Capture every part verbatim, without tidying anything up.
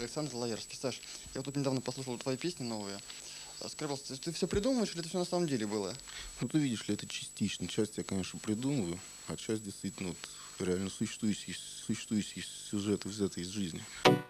Александр Лаерский. Саш, я вот тут недавно послушал твои песни новые. Скажи, пожалуйста, ты все придумываешь или это все на самом деле было? Ну, ты видишь ли, это частично. Часть я, конечно, придумываю, а часть действительно вот, реально существующие, существующие сюжеты, взятые из жизни.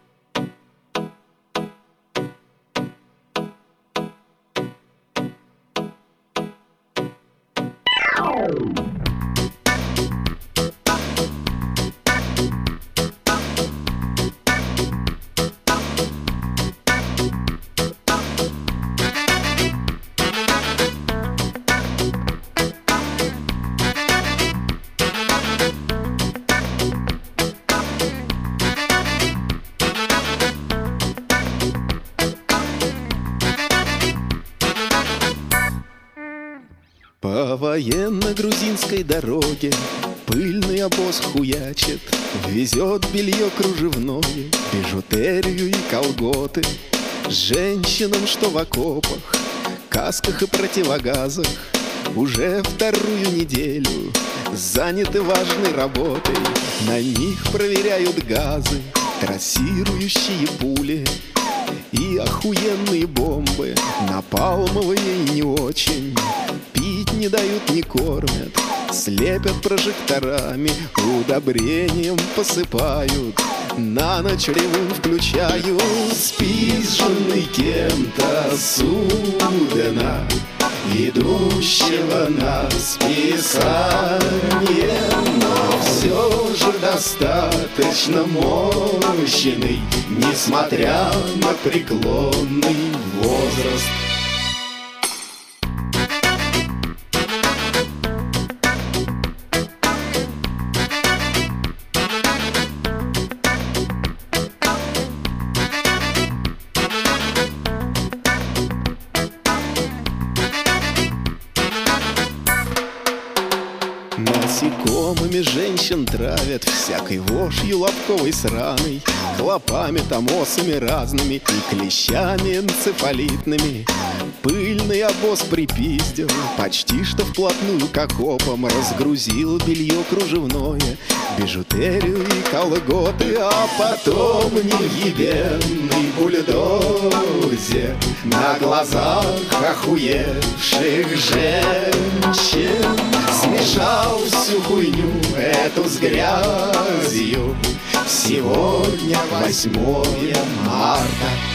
По военно-грузинской дороге пыльный обоз хуячит, везет белье кружевное, бижутерию и колготы. Женщинам, что в окопах, касках и противогазах, уже вторую неделю заняты важной работой. На них проверяют газы, трассирующие пули и охуенные бомбы, напалмовые и не очень. Пить не дают, не кормят, слепят прожекторами, удобрением посыпают, на ночь ревун включают. Спизженный кем-то судна, идущего на списание, но все же достаточно мощный, несмотря на преклонный возраст. Насекомыми женщин травят, всякой вошью лобковой сраной, клопами, томосами разными и клещами энцефалитными. Пыльный обоз припиздил, почти что вплотную к окопам, разгрузил белье кружевное, бижутерию и колготы, а потом невъебенный бульдозер на глазах охуевших женщин смешал всю хуйню эту с грязью. Сегодня восьмое марта.